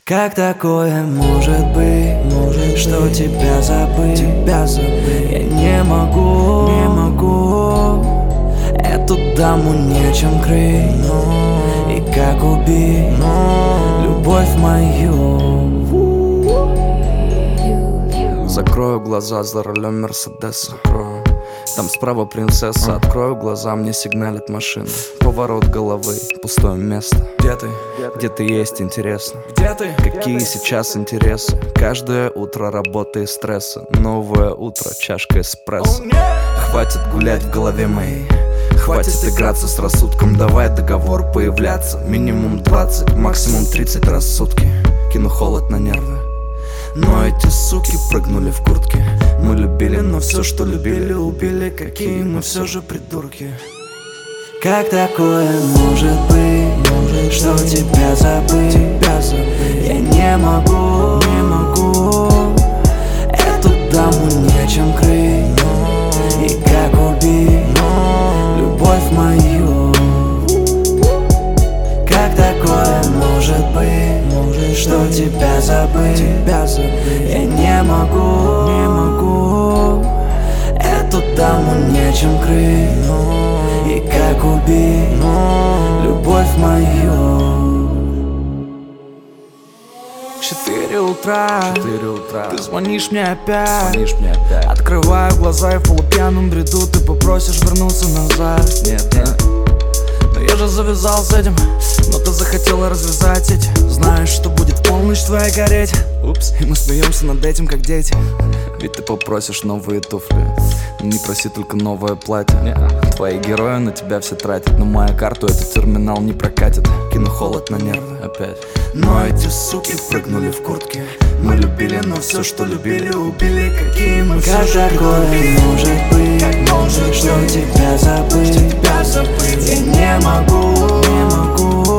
Как такое может быть, что тебя забыть, я не могу эту даму нечем крыть. И как убить любовь мою? Закрою глаза за рулем Мерседеса, там справа принцесса. Открою глаза, мне сигналит машина. Поворот головы, пустое место. Где ты есть, интересно? Какие сейчас интересы? Каждое утро работа и стресса. Новое утро, чашка эспрессо. Хватит гулять в голове моей, хватит играться с рассудком. Давай договор появляться. Минимум 20, максимум 30 раз в сутки. Кину холод на нервы, но эти суки прыгнули в куртки. Мы любили, но все, что любили, убили. Какие мы все же придурки. Как такое может быть, что тебя забыть, я не могу эту даму нечем крыть. И как убить любовь мою? Как такое может быть, что тебя забыть, я не могу эту даму нечем крыть. И как убить любовь мою? 4 утра, ты звонишь мне опять. Открываю глаза и в полупьяном бреду ты попросишь вернуться назад. Нет. Но я же завязал с этим, но ты захотела развязать эти. Знаешь, что будет в полночь твоя гореть. Упс, и мы смеемся над этим, как дети. Ведь ты попросишь новые туфли, не проси только новое платье. Твои герои на тебя все тратят, но мою карту этот терминал не прокатит. Кину холод на нервы опять. Но эти суки прыгнули в куртки. Мы любили, но все, что любили, убили. Какие мы все же придурки. Может быть, что тебя забыть, я не могу